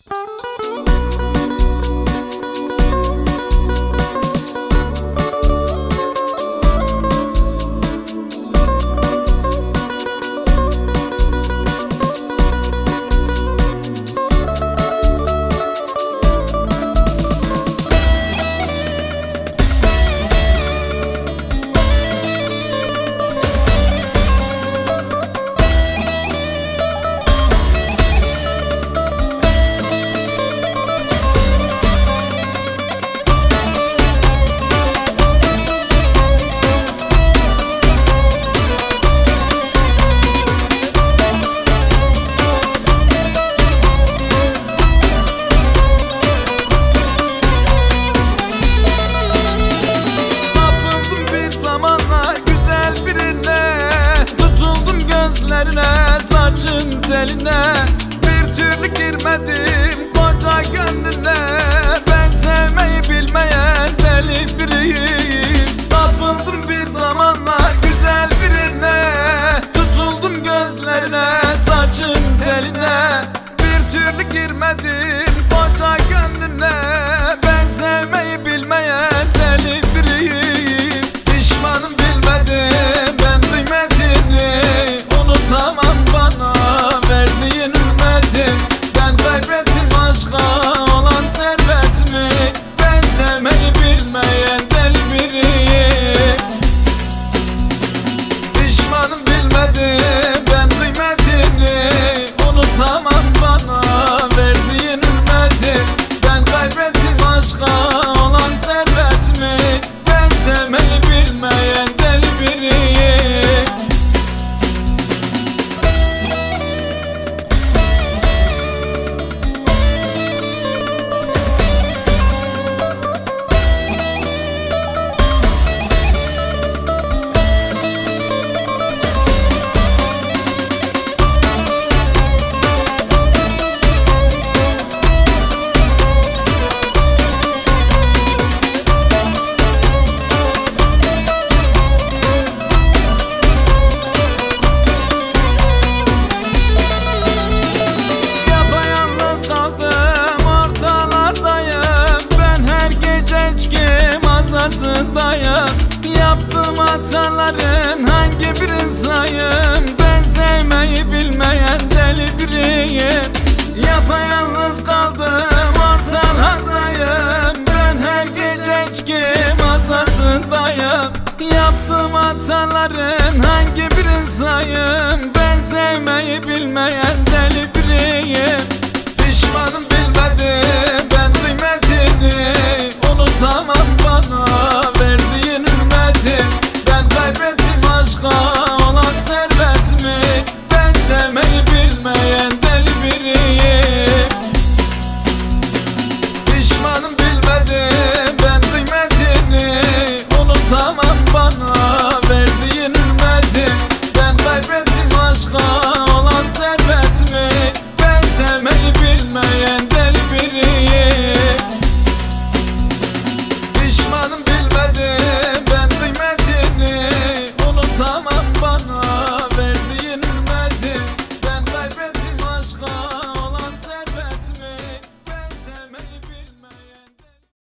Saçın teline bir türlü girmedim koca gönlüne. Ben sevmeyi bilmeyen deli biriyim. Kapıldım bir zamanlar güzel birine, tutuldum gözlerine saçın teline. Bir türlü girmedim koca gönlüne. Ben sevmeyi bilmeyen deli biriyim. Pişmanım bilmedim ben kıymetini, unutamam bana verdiğin hürmetim. Ben kaybettim aşka olan servetimi. Ben sevmeyi bilmeyen deli biriyim. Pişmanım bilmedim ben kıymetini, unutamam bana verdiğin hürmetim. Ben kaybettim aşka olan servetimi. Ben sevmeyi bilmeyen deli biriyim. Yaptığım hataların hangi birini sayayım? Ben sevmeyi bilmeyen deli biriyim. Yapayalnız kaldım ortalardayım. Ben her gece içki masasındayım. Yaptığım hataların hangi birini sayayım? Ben sevmeyi bilmeyen